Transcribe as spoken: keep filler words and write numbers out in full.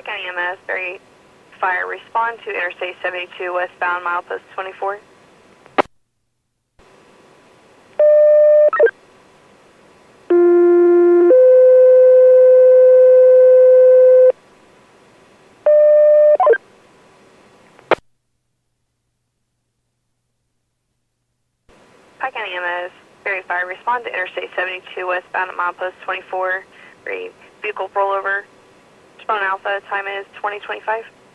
County E M S, Berry Fire, respond to Interstate seventy-two westbound, milepost twenty-four. Pike County E M S, Berry Fire, respond to Interstate seventy-two westbound at milepost twenty-four. Berry vehicle rollover. Respond Alpha, time is twenty twenty-five.